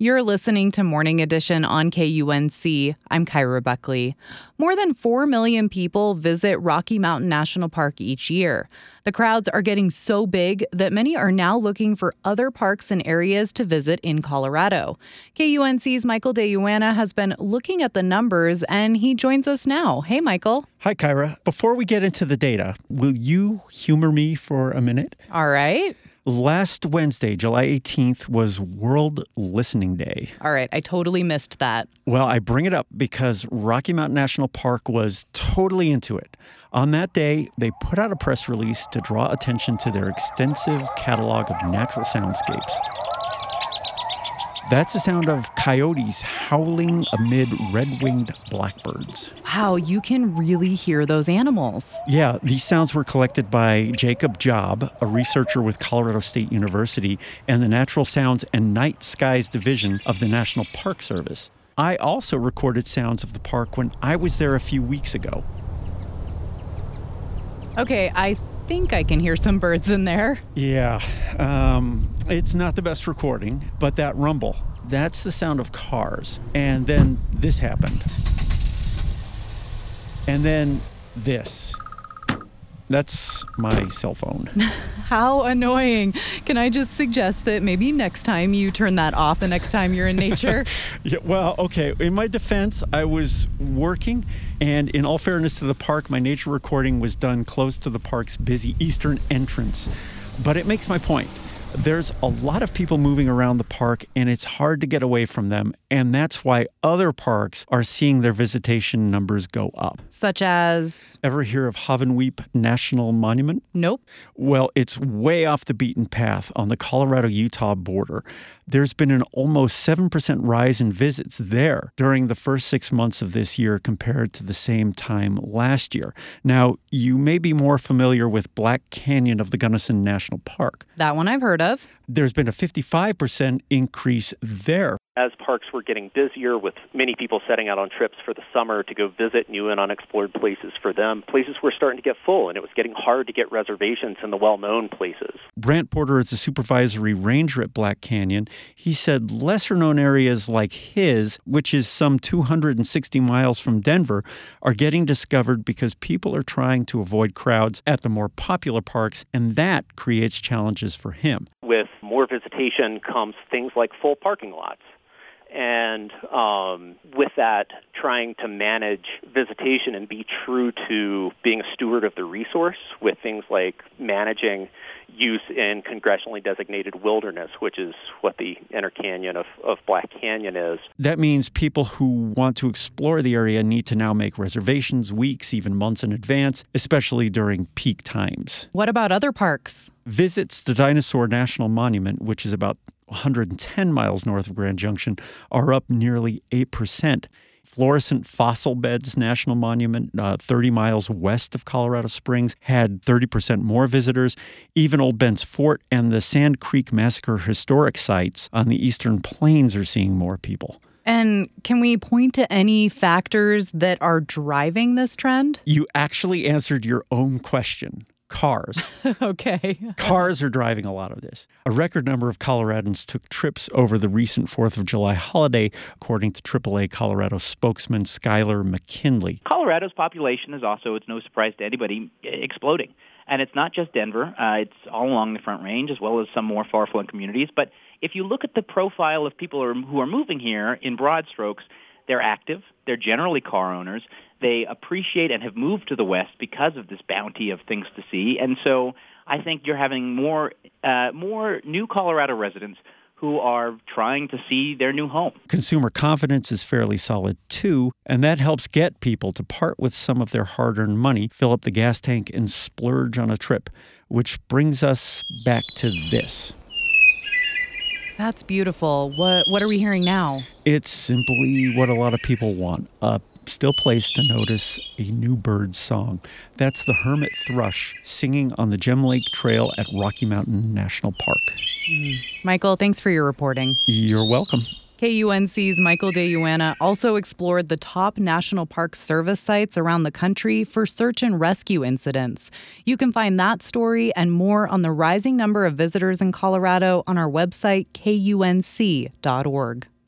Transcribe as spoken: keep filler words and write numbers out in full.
You're listening to Morning Edition on K U N C. I'm Kyra Buckley. More than four million people visit Rocky Mountain National Park each year. The crowds are getting so big that many are now looking for other parks and areas to visit in Colorado. K U N C's Michael De Yuana has been looking at the numbers, and he joins us now. Hey, Michael. Hi, Kyra. Before we get into the data, will you humor me for a minute? All right. Last Wednesday, July eighteenth, was World Listening Day. All right. I totally missed that. Well, I bring it up because Rocky Mountain National Park was totally into it. On that day, they put out a press release to draw attention to their extensive catalog of natural soundscapes. That's the sound of coyotes howling amid red-winged blackbirds. Wow, you can really hear those animals. Yeah, these sounds were collected by Jacob Job, a researcher with Colorado State University, and the Natural Sounds and Night Skies Division of the National Park Service. I also recorded sounds of the park when I was there a few weeks ago. Okay, I think I can hear some birds in there. Yeah, um, it's not the best recording, but that rumble, that's the sound of cars. And then this happened. And then this. That's my cell phone. How annoying. Can I just suggest that maybe next time you turn that off the next time you're in nature? Yeah, well, okay. In my defense, I was working, and in all fairness to the park, my nature recording was done close to the park's busy eastern entrance. But it makes my point. There's a lot of people moving around the park, and it's hard to get away from them. And that's why other parks are seeing their visitation numbers go up. Such as? Ever hear of Havenweep National Monument? Nope. Well, it's way off the beaten path on the Colorado-Utah border. There's been an almost seven percent rise in visits there during the first six months of this year compared to the same time last year. Now, you may be more familiar with Black Canyon of the Gunnison National Park. That one I've heard of. There's been a fifty-five percent increase there. As parks were getting busier with many people setting out on trips for the summer to go visit new and unexplored places for them, places were starting to get full, and it was getting hard to get reservations in the well-known places. Brant Porter is a supervisory ranger at Black Canyon. He said lesser-known areas like his, which is some two hundred sixty miles from Denver, are getting discovered because people are trying to avoid crowds at the more popular parks, and that creates challenges for him. With more visitation comes things like full parking lots. And um, with that, trying to manage visitation and be true to being a steward of the resource with things like managing use in congressionally designated wilderness, which is what the Inner Canyon of, of Black Canyon is. That means people who want to explore the area need to now make reservations weeks, even months in advance, especially during peak times. What about other parks? Visits to Dinosaur National Monument, which is about one hundred ten miles north of Grand Junction, are up nearly eight percent. Florissant Fossil Beds National Monument, uh, thirty miles west of Colorado Springs, had thirty percent more visitors. Even Old Bent's Fort and the Sand Creek Massacre historic sites on the Eastern Plains are seeing more people. And can we point to any factors that are driving this trend? You actually answered your own question. Cars. Okay. Cars are driving a lot of this. A record number of Coloradans took trips over the recent fourth of July holiday, according to triple A Colorado spokesman Skylar McKinley. Colorado's population is also, it's no surprise to anybody, exploding. And it's not just Denver. Uh, it's all along the Front Range, as well as some more far-flung communities. But if you look at the profile of people who are, who are moving here in broad strokes, they're active. They're generally car owners. They appreciate and have moved to the West because of this bounty of things to see. And so I think you're having more uh, more new Colorado residents who are trying to see their new home. Consumer confidence is fairly solid, too, and that helps get people to part with some of their hard-earned money, fill up the gas tank, and splurge on a trip, which brings us back to this. That's beautiful. What what are we hearing now? It's simply what a lot of people want, a still place to notice a new bird song. That's the hermit thrush singing on the Gem Lake Trail at Rocky Mountain National Park. Mm. Michael, thanks for your reporting. You're welcome. K U N C's Michael De Yuana also explored the top National Park Service sites around the country for search and rescue incidents. You can find that story and more on the rising number of visitors in Colorado on our website, K U N C dot org.